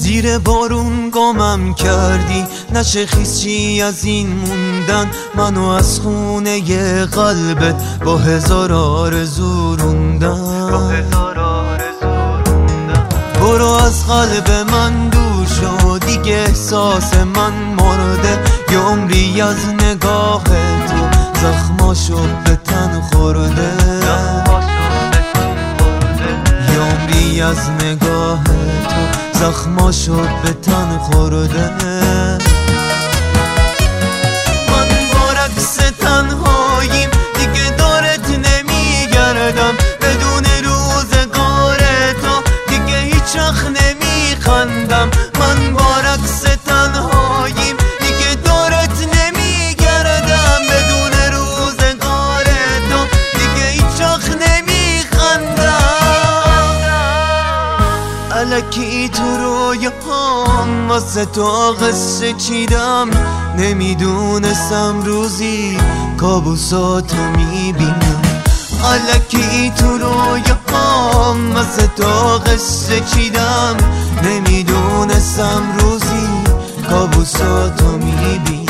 زیر بارون گمم کردی، نشه خیسی از این موندن منو از خونه قلبت با هزار آرزو روندن. برو از قلب من دور شو دیگه، احساس من مرده، یه عمری از نگاه تو زخماشو به تن خورده، یه عمری از نگاه تو زخماشو به تن خورده. من برعکس تنهاییم دیگه دارت نمیگردم، بدون روزگار تو دیگه هیچ وقت نمیخندم. من برعکس تنهاییم دیگه دارت نمیگردم، بدون روزگار تو دیگه هیچ وقت نمیخندم. الکی تو رویام واسه تو قصه چیدم، نمیدونستم روزی کابوساتو میبینم. الکی تو رویام واسه تو قصه چیدم، نمیدونستم روزی کابوساتو میبینم.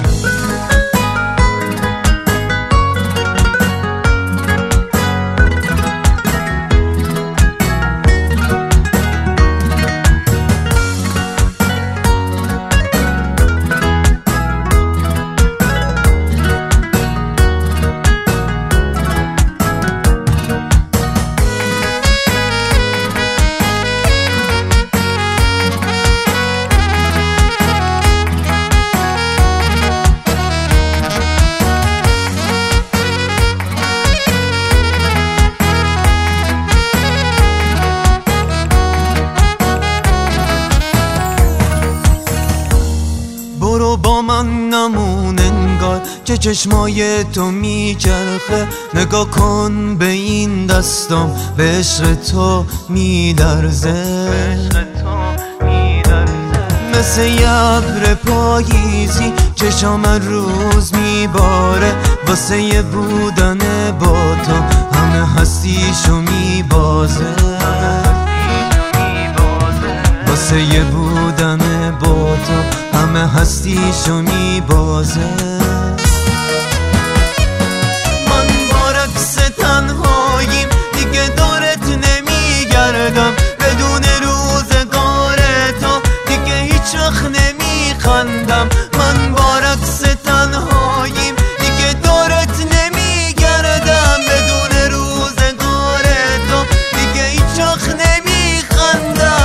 برو با من نمون انگار که چشمای تو میچرخه، نگاه کن به این دستام به عشق تو میلرزه، مثل یه ابر پاییزی چشام روز میباره، واسه یه بودن با تو همه هستیشو میبازه، واسه یه بودن با تو همه هستیشو میبازه. من برعکس تنهاییم دیگه دارت نمیگردم، بدون روزگار تو دیگه هیچ وقت نمیخندم. من برعکس تنهاییم دیگه دارت نمیگردم، بدون روزگار تو دیگه هیچ وقت نمیخندم.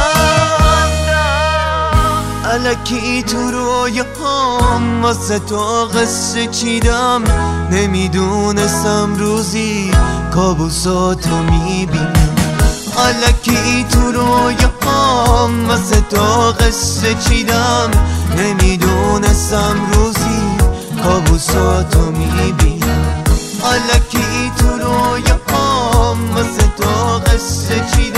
الکی تو رویام واسه تو قصه چیدم، نمیدونستم روزی کابوساتو میبینم. الکی تو رویام واسه تو قصه چیدم، نمیدونستم روزی کابوساتو میبینم. الکی تو رویام واسه تو قصه چیدم.